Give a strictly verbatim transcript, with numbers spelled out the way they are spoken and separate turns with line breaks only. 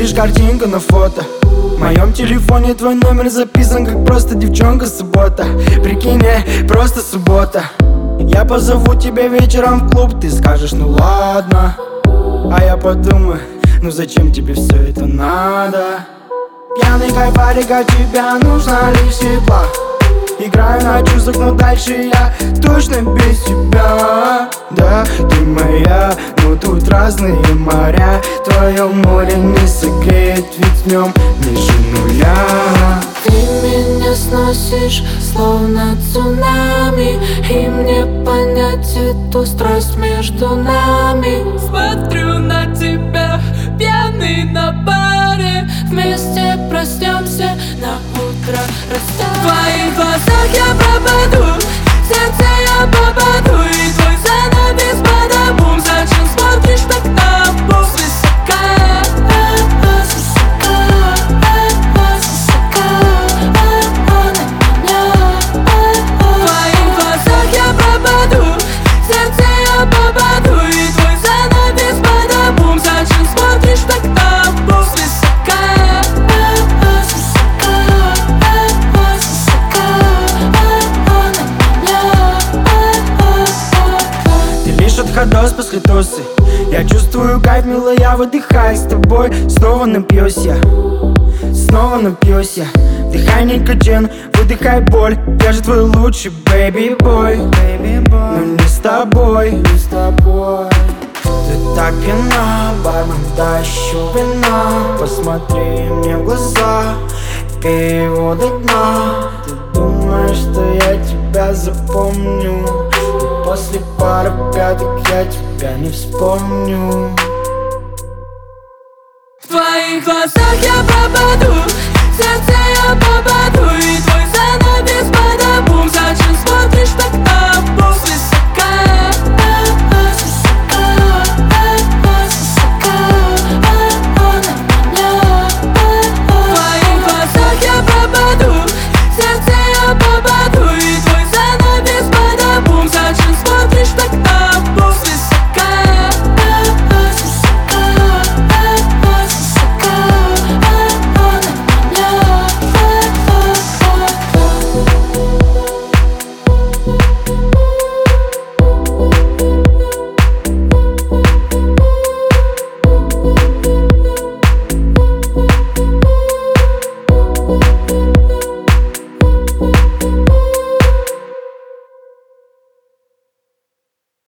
лишь картинка на фото. В моем телефоне твой номер записан как просто девчонка суббота. Прикинь, э, просто суббота. Я позову тебя вечером в клуб, ты скажешь, ну ладно. А я подумаю, ну зачем тебе все это надо? Пьяный кайфарик, от тебя нужно лишь тепла. Играю на чувствах, но дальше я точно без тебя. Да, ты моя, но тут разные моря. Твое море не согреет, ведь в нем ниже нуля.
Ты меня сносишь, словно цунами, и мне понять эту страсть между нами. Смотрю на тебя, пьяный на баре, вместе проснемся, на утро расстались. В твоих глазах я пропаду, в сердце я попаду, и твой занавес бадабум. Зачем смотришь так на бум? Свысока, свысока, свысока на меня. В твоих глазах я пропаду, в сердце я попаду, и твой занавес бадабум. Зачем смотришь так на бум? Свысока, свысока, свысока на меня.
Ты лишь отходос после тусы. Я чувствую кайф, милая, выдыхай с тобой. Снова напьюсь я, снова напьюсь я. Вдыхай никотин, выдыхай боль. Я же твой лучший бэйби-бой, но не с тобой, не с тобой. Ты так пьяна, бармен, дай еще вина. Посмотри мне в глаза, пей его до дна. Ты думаешь, что я тебя запомню, но после пары пяток я тебя не вспомню.
В твоих глазах я пропаду, в сердце я попаду,